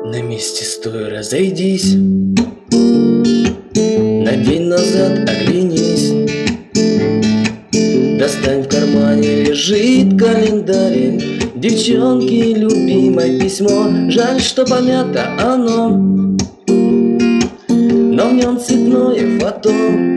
На месте стой, разойдись, на день назад оглянись. Достань, в кармане лежит календарь, девчонки, любимое письмо. Жаль, что помято оно, но в нем цветное фото,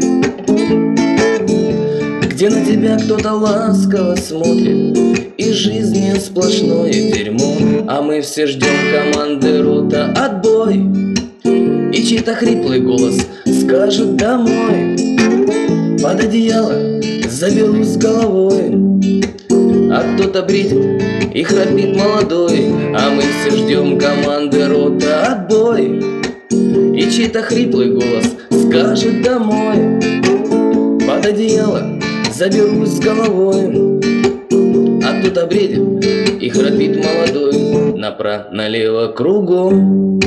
где на тебя кто-то ласково смотрит, и жизнь сплошное дерьмо. А мы все ждем команды рота отбой, и чей-то хриплый голос скажет домой. Под одеяло заберусь с головой, а кто-то бредит и храпит молодой. А мы все ждем команды рота отбой, и чей-то хриплый голос скажет домой. Под одеяло заберусь с головой, а кто-то бредит и храпит молодой. Направо-налево кругом,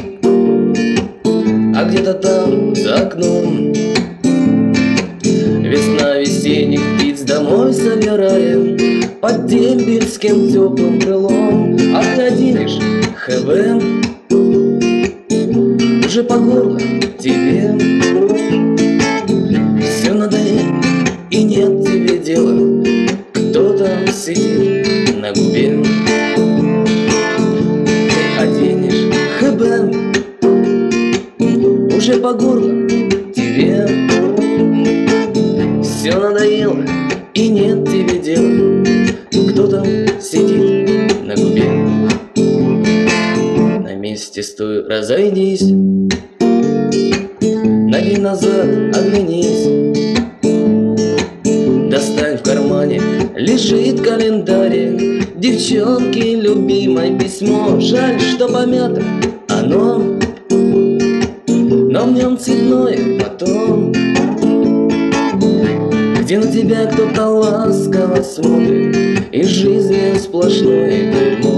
а где-то там за окном весна весенних птиц домой собираем под дембельским теплым крылом. А ты один лишь ХВ, уже по горло тебе, все надоело и нет тебе дела, кто там сидит на губе. Ты один лишь ХБ, уже по горло тебе, все надоело и нет тебе дела, кто там сидит на губе. На месте стой, разойдись, на день назад оглянись. Достань, в кармане лежит календарь, девчонки, любимое письмо. Жаль, что помято оно, но в нем цветное потом, где на тебя кто-то ласково смотрит, и жизнь сплошное дерьмо.